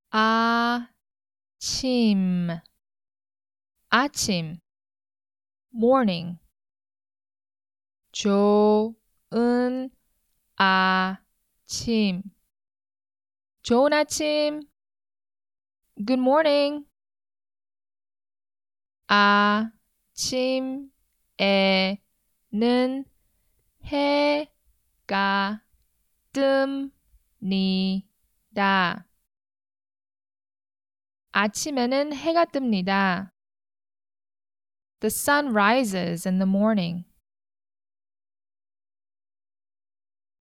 아침, 아침, morning. 좋은 아침, 좋은 아침, good morning. 아침에는 해가 뜹니다. 아침에는 해가 뜹니다. The sun rises in the morning.